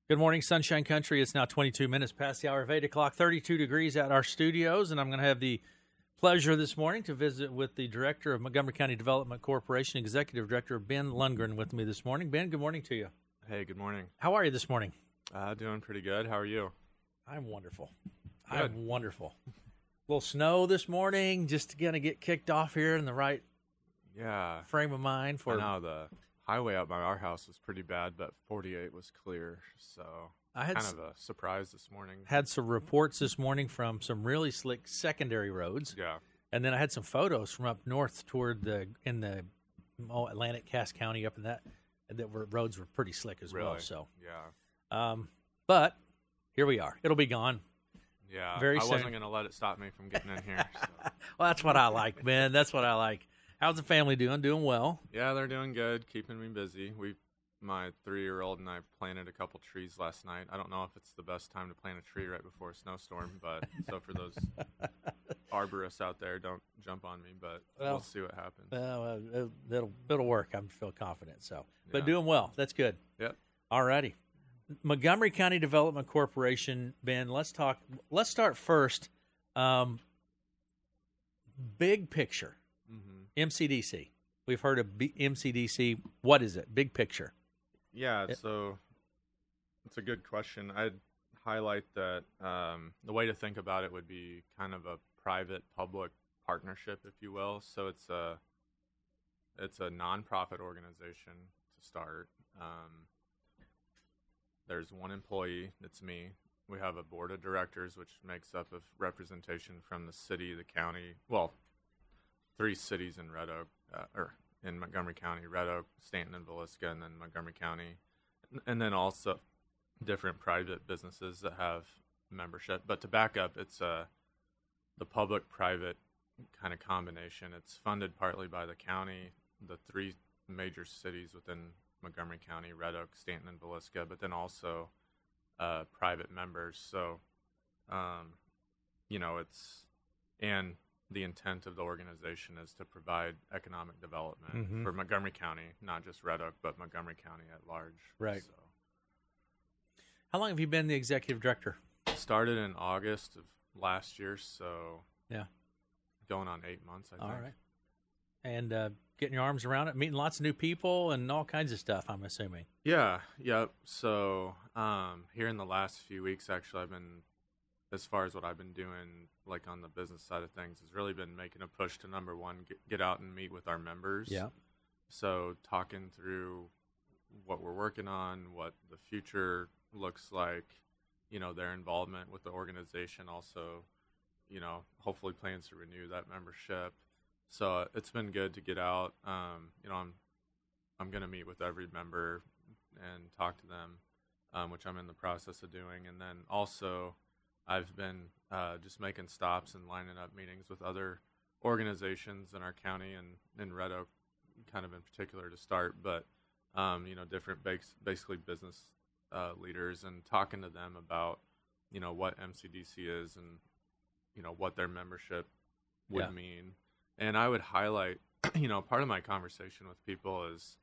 Good morning, Sunshine Country. It's now 22 minutes past the hour of 8 o'clock, 32 degrees at our studios, and I'm going to have the pleasure this morning to visit with the Director of Montgomery County Development Corporation, Executive Director Ben Lundgren with me this morning. Ben, good morning to you. Hey, good morning. How are you this morning? Doing pretty good. How are you? I'm wonderful. Good. I'm wonderful. A little snow this morning, just going to get kicked off here in the right frame of mind. I know the highway out by our house was pretty bad, but 48 was clear, so I had kind of a surprise this morning. Had some reports this morning from some really slick secondary roads. Yeah. And then I had some photos from up north toward the Atlantic, Cass County, up in that roads were pretty slick as well. So yeah. But here we are. It'll be gone. Yeah. Very I soon. wasn't going to let it stop me from getting in here. So. Well, that's what I like, man. That's what I like. How's the family doing? Doing well? Yeah, they're doing good, keeping me busy. My 3-year-old and I planted a couple trees last night. I don't know if it's the best time to plant a tree right before a snowstorm, but so for those arborists out there, don't jump on me, but we'll see what happens. It'll work. I feel confident. So, but Yeah. doing well. That's good. Yep. All righty. Montgomery County Development Corporation, Ben, let's talk. Let's start first. Big picture. MCDC. We've heard of MCDC. What is it? Big picture. Yeah, so it's a good question. I'd highlight that the way to think about it would be kind of a private-public partnership, if you will. So it's a nonprofit organization to start. There's one employee, that's me. We have a board of directors, which makes up of representation from the city, the county, 3 cities in Red Oak, or in Montgomery County: Red Oak, Stanton, and Villisca, and then Montgomery County, and then also different private businesses that have membership. But to back up, it's the public-private kind of combination. It's funded partly by the county, the 3 major cities within Montgomery County: Red Oak, Stanton, and Villisca, but then also private members. So, and the intent of the organization is to provide economic development for Montgomery County, not just Red Oak, but Montgomery County at large. Right. So, How long have you been the executive director? started in August of last year, so Yeah. going on 8 months, I think. All right. And getting your arms around it, meeting lots of new people and all kinds of stuff, I'm assuming. Yeah. So here in the last few weeks, actually, as far as what I've been doing, like on the business side of things, has really been making a push to, number one, get out and meet with our members. Yeah. So talking through what we're working on, what the future looks like, their involvement with the organization, also, hopefully plans to renew that membership. So it's been good to get out. I'm going to meet with every member and talk to them, which I'm in the process of doing. And then also, I've been just making stops and lining up meetings with other organizations in our county and in Red Oak, kind of in particular to start, but different basically business leaders, and talking to them about what MCDC is and what their membership would mean. And I would highlight, part of my conversation with people is,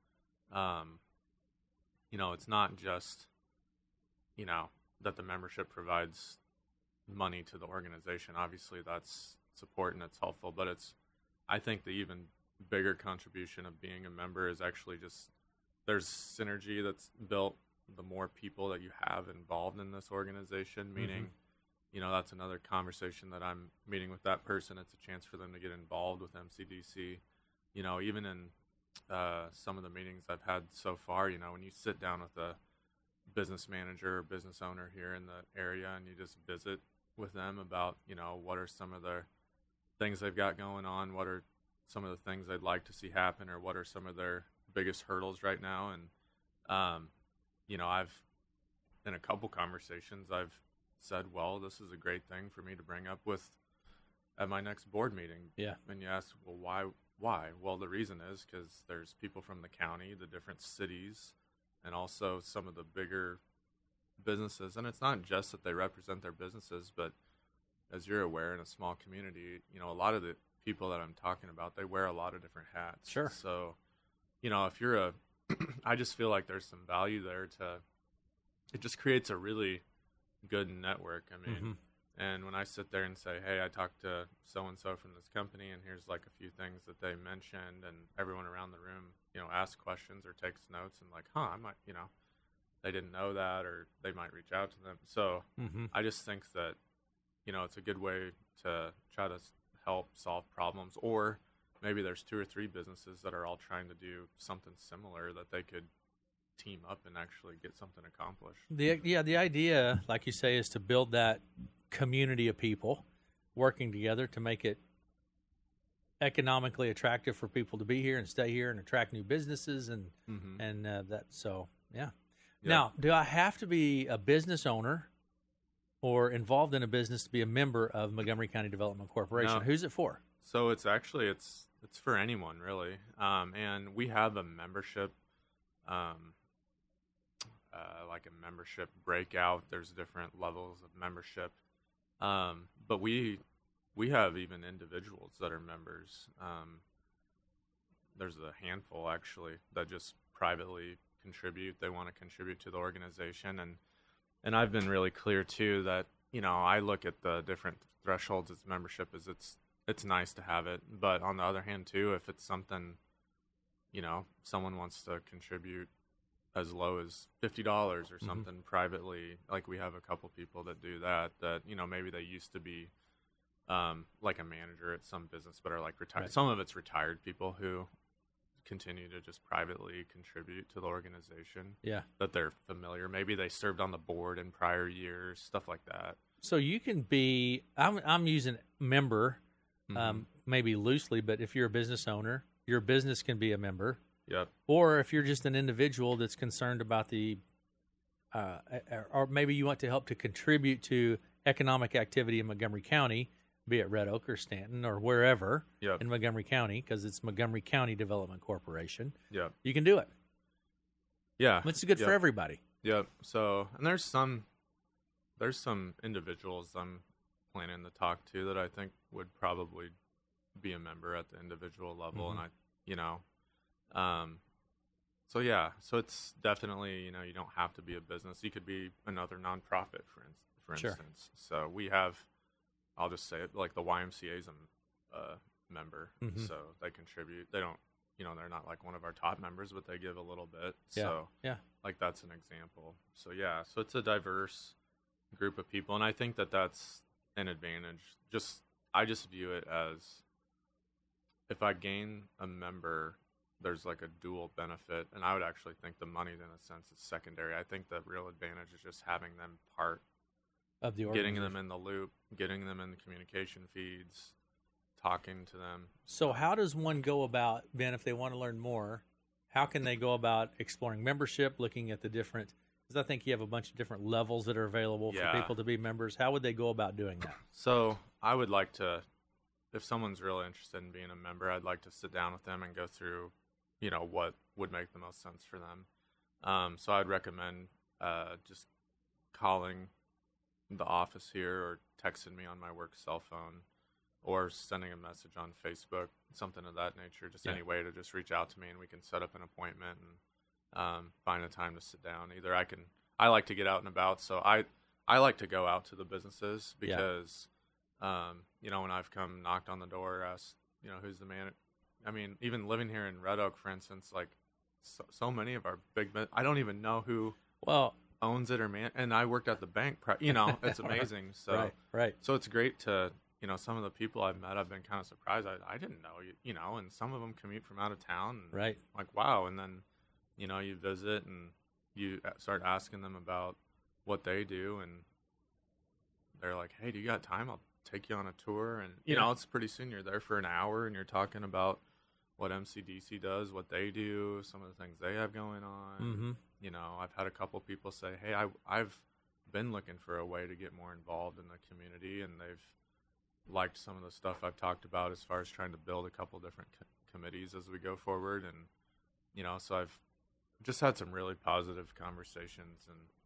it's not just that the membership provides money to the organization. Obviously that's support and it's helpful, but I think the even bigger contribution of being a member is actually just there's synergy that's built the more people that you have involved in this organization, meaning that's another conversation that I'm meeting with that person. It's a chance for them to get involved with MCDC. Even in some of the meetings I've had so far, when you sit down with a business manager or business owner here in the area and you just visit with them about, what are some of the things they've got going on, what are some of the things they'd like to see happen, or what are some of their biggest hurdles right now. And, I've, in a couple conversations, I've said, well, this is a great thing for me to bring up at my next board meeting. Yeah. And you ask, well, why? Well, the reason is because there's people from the county, the different cities, and also some of the bigger businesses. And it's not just that they represent their businesses, but as you're aware, in a small community, a lot of the people that I'm talking about, they wear a lot of different hats. Sure. So, if you're I just feel like there's some value there to it just creates a really good network. I mean, Mm-hmm. and when I sit there and say, hey, I talked to so-and-so from this company, and here's like a few things that they mentioned, and everyone around the room, asks questions or takes notes and like, I might, they didn't know that, or they might reach out to them. So Mm-hmm. I just think that, it's a good way to try to help solve problems, or maybe there's 2 or 3 businesses that are all trying to do something similar that they could team up and actually get something accomplished. The idea, like you say, is to build that community of people working together to make it economically attractive for people to be here and stay here and attract new businesses and that. So yeah. Now, do I have to be a business owner or involved in a business to be a member of Montgomery County Development Corporation? No. Who's it for? So it's actually it's for anyone really, and we have a membership, like a membership breakout. There's different levels of membership, but we have even individuals that are members. There's a handful actually that just privately contribute. They want to contribute to the organization, and I've been really clear too that I look at the different thresholds as membership as it's nice to have it, but on the other hand too, if it's something someone wants to contribute as low as $50 or something privately, like we have a couple people that do that maybe they used to be like a manager at some business but are like retired. Right. Some of it's retired people who continue to just privately contribute to the organization. Yeah. That they're familiar. Maybe they served on the board in prior years, stuff like that. So you can be. I'm using member, maybe loosely, but if you're a business owner, your business can be a member. Yep. Or if you're just an individual that's concerned about or maybe you want to help to contribute to economic activity in Montgomery County, be it Red Oak or Stanton or wherever in Montgomery County, because it's Montgomery County Development Corporation. Yeah. You can do it. Yeah. It's good for everybody. Yep. So, and there's some individuals I'm planning to talk to that I think would probably be a member at the individual level, and so yeah, so it's definitely, you don't have to be a business. You could be another nonprofit, for instance. So we have, I'll just say it, like the YMCA is a member, so they contribute. They don't, they're not like one of our top members, but they give a little bit. So like that's an example. So yeah, so it's a diverse group of people, and I think that that's an advantage. I just view it as if I gain a member, there's like a dual benefit, and I would actually think the money in a sense is secondary. I think the real advantage is just having them part of the getting them in the loop, getting them in the communication feeds, talking to them. So how does one go about, Ben, if they want to learn more, how can they go about exploring membership, looking at the different, because I think you have a bunch of different levels that are available for people to be members. How would they go about doing that? So I would like to, if someone's really interested in being a member, I'd like to sit down with them and go through what would make the most sense for them. So I'd recommend just calling the office here or texting me on my work cell phone or sending a message on Facebook, something of that nature, just any way to just reach out to me and we can set up an appointment and find a time to sit down. Either I like to get out and about, so I like to go out to the businesses because, when I've come knocked on the door, asked, who's the man. I mean, even living here in Red Oak, for instance, like so many of our big, I don't even know who owns it or and I worked at the bank, it's amazing. So, right. So it's great to, some of the people I've met, I've been kind of surprised. I didn't know, and some of them commute from out of town. And right. Like, wow. And then, you visit and you start asking them about what they do. And they're like, hey, do you got time? I'll take you on a tour. And, it's pretty soon you're there for an hour and you're talking about what MCDC does, what they do, some of the things they have going on. I've had a couple people say, hey, I've been looking for a way to get more involved in the community, and they've liked some of the stuff I've talked about as far as trying to build a couple different committees as we go forward. And, so I've just had some really positive conversations,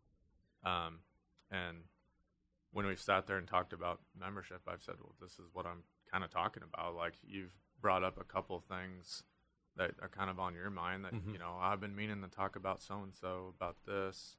and when we've sat there and talked about membership, I've said, well, this is what I'm kind of talking about. Like, you've brought up a couple things that are kind of on your mind that, I've been meaning to talk about so-and-so about this.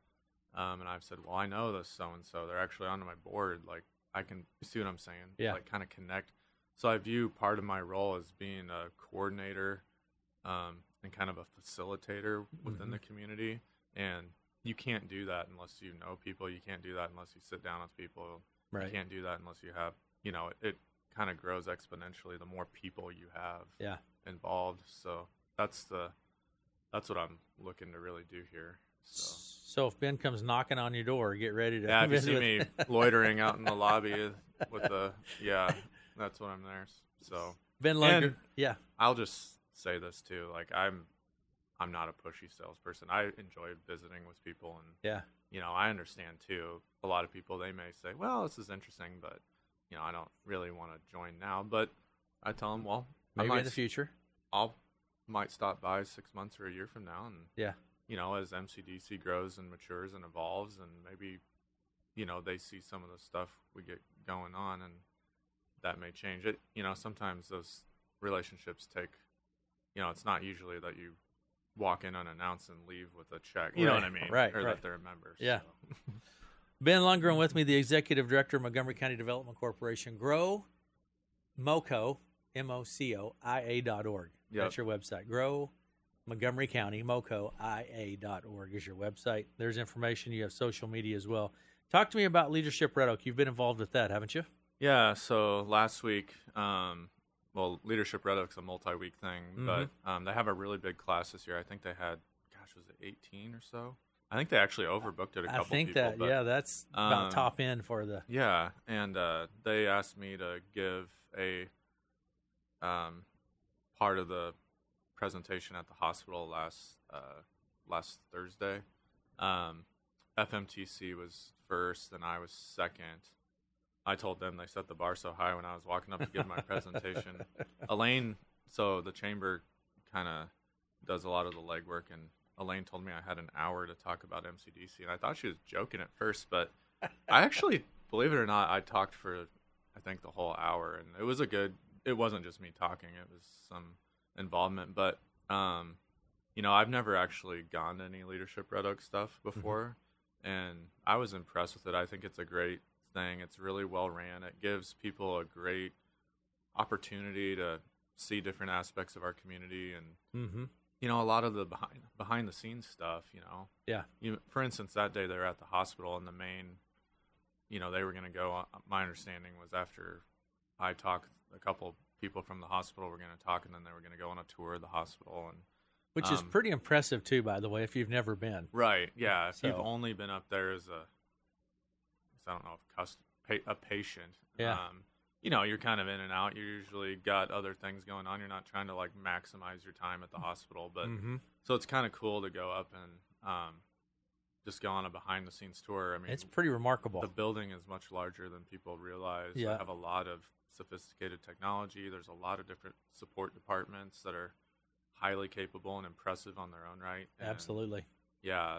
And I've said, well, I know this so-and-so. They're actually on my board. Like, I can see what I'm saying. Yeah. Like, kind of connect. So I view part of my role as being a coordinator and kind of a facilitator within the community. And you can't do that unless you know people. You can't do that unless you sit down with people. Right. You can't do that unless you have, it kind of grows exponentially the more people you have involved. So that's what I'm looking to really do here. So if Ben comes knocking on your door, get ready to. Yeah, if you see me loitering out in the lobby with that's when I'm there. So Ben Lundgren, yeah. I'll just say this too. Like, I'm not a pushy salesperson. I enjoy visiting with people, and I understand too. A lot of people, they may say, "Well, this is interesting, but I don't really want to join now." But I tell them, "Well, maybe in the future, might stop by 6 months or a year from now, and as MCDC grows and matures and evolves, and maybe they see some of the stuff we get going on, and that may change it. Sometimes those relationships take. It's not usually that you walk in unannounced and leave with a check. You know what I mean? Right. Or that they're members. Yeah. So. Ben Lundgren with me, the Executive Director of Montgomery County Development Corporation. Grow MoCo, MoCoIA.org. Yep. That's your website. Grow Montgomery County, MoCoIA.org is your website. There's information. You have social media as well. Talk to me about Leadership Red Oak. You've been involved with that, haven't you? Yeah. So last week, Leadership Red Oak's a multi-week thing, but they have a really big class this year. I think they had, was it 18 or so? I think they actually overbooked it a couple people. I think that's about top end for the... Yeah, and they asked me to give a part of the presentation at the hospital last Thursday. FMTC was first, and I was second. I told them they set the bar so high when I was walking up to give my presentation. Elaine, so the chamber kind of does a lot of the legwork, and Elaine told me I had an hour to talk about MCDC, and I thought she was joking at first, but I actually, believe it or not, I talked for, I think, the whole hour, and it wasn't just me talking, it was some involvement, but, I've never actually gone to any Leadership Red Oak stuff before, and I was impressed with it. I think it's a great thing. It's really well ran. It gives people a great opportunity to see different aspects of our community, and a lot of the behind the scenes stuff. For instance, that day they were at the hospital, and the main, they were going to go. My understanding was after I talked, a couple people from the hospital were going to talk, and then they were going to go on a tour of the hospital, and which is pretty impressive too, by the way, if you've never been. Right. Yeah. If you've only been up there as I don't know if a patient. Yeah. You're kind of in and out. You usually got other things going on. You're not trying to like maximize your time at the hospital, but so it's kind of cool to go up and just go on a behind the scenes tour. I mean, it's pretty remarkable. The building is much larger than people realize. Yeah. They have a lot of sophisticated technology. There's a lot of different support departments that are highly capable and impressive on their own right. And absolutely. Yeah.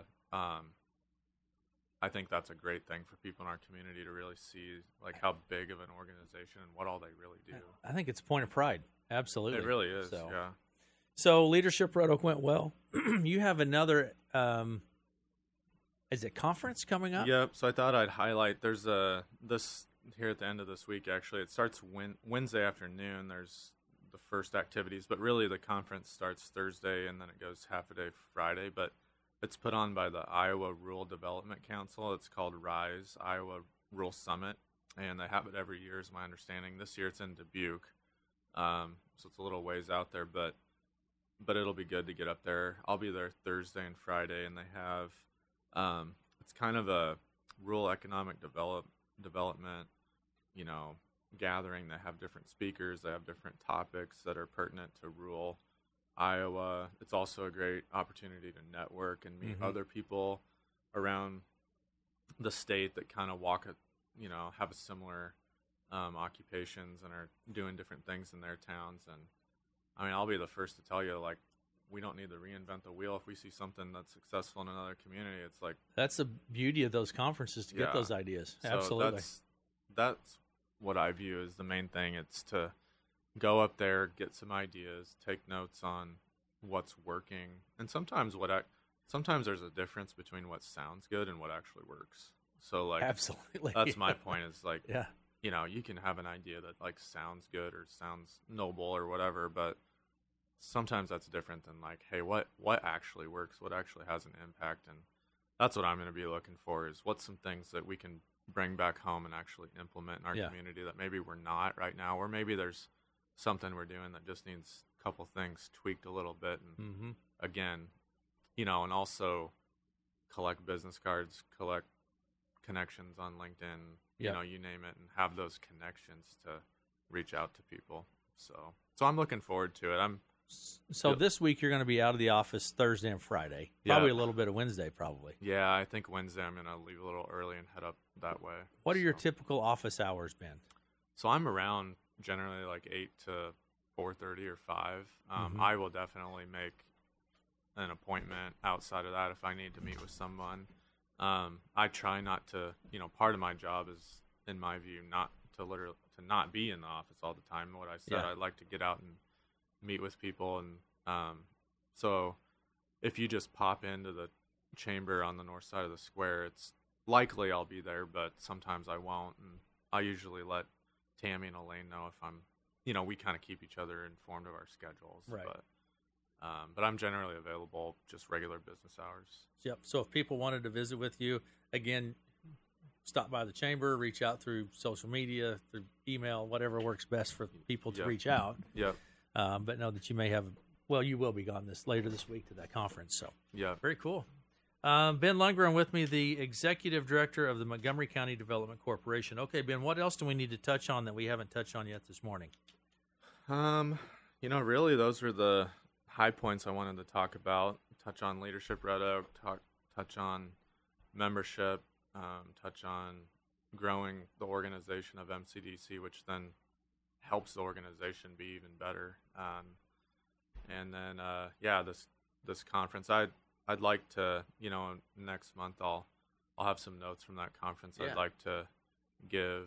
I think that's a great thing for people in our community to really see, like, how big of an organization and what all they really do. I think it's a point of pride. Absolutely. It really is, So Leadership Red Oak went well. You have another, is it conference coming up? Yep. So I thought I'd highlight, there's this here at the end of this week, actually. It starts Wednesday afternoon. There's the first activities, but really the conference starts Thursday, and then it goes half a day Friday. But it's put on by the Iowa Rural Development Council. It's called RISE, Iowa Rural Summit, and they have it every year is my understanding. This year it's in Dubuque, so it's a little ways out there, but it'll be good to get up there. I'll be there Thursday and Friday, and they have it's kind of a rural economic development, gathering. They have different speakers. They have different topics that are pertinent to rural Iowa. It's also a great opportunity to network and meet other people around the state that kind of have a similar occupations and are doing different things in their towns. And I mean, I'll be the first to tell you, like, we don't need to reinvent the wheel. If we see something that's successful in another community, it's like, that's the beauty of those conferences, to get those ideas. So absolutely. That's what I view as the main thing. It's to go up there, get some ideas, take notes on what's working, and sometimes sometimes there's a difference between what sounds good and what actually works. So like, Absolutely. that's my point is like, Yeah. you know, you can have an idea that like sounds good or sounds noble or whatever, but sometimes that's different than like, hey, what actually works, what actually has an impact. And that's what I'm going to be looking for is what's some things that we can bring back home and actually implement in our community that maybe we're not right now, or maybe there's something we're doing that just needs a couple things tweaked a little bit. And again, you know, and also collect business cards, collect connections on LinkedIn, you know, you name it, and have those connections to reach out to people. So I'm looking forward to it. So this week you're going to be out of the office Thursday and Friday, probably a little bit of Wednesday, probably. Yeah, I think Wednesday I'm going to leave a little early and head up that way. What are your typical office hours, Ben? So I'm around generally like 8 to 4:30 or 5. I will definitely make an appointment outside of that if I need to meet with someone. I try not to, you know, part of my job is, in my view, not to not be in the office all the time. What I said, I'd like to get out and meet with people. And so if you just pop into the chamber on the north side of the square, it's likely I'll be there, but sometimes I won't. And I usually let Tammy and Elaine know if I'm, you know, we kind of keep each other informed of our schedules. Right. But I'm generally available just regular business hours. Yep. So if people wanted to visit with you, again, stop by the chamber, reach out through social media, through email, whatever works best for people to reach out. Yep. But know that you may have, well, you will be gone later this week to that conference. So yeah, very cool. Ben Lundgren with me, the Executive Director of the Montgomery County Development Corporation. Okay, Ben, what else do we need to touch on that we haven't touched on yet this morning? You know, really those were the high points I wanted to talk about. Touch on leadership, Red Oak, touch on membership, touch on growing the organization of MCDC, which then helps the organization be even better. And then, this conference, I'd like to, you know, next month I'll have some notes from that conference. I'd like to give,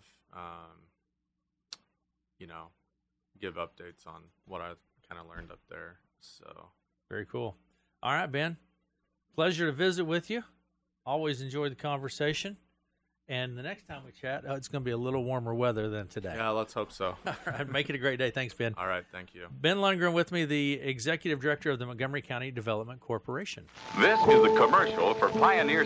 give updates on what I kind of learned up there. So very cool. All right, Ben, pleasure to visit with you. Always enjoy the conversation. And the next time we chat, it's going to be a little warmer weather than today. Yeah, let's hope so. All right, make it a great day. Thanks, Ben. All right, thank you. Ben Lundgren with me, the Executive Director of the Montgomery County Development Corporation. This is the commercial for Pioneer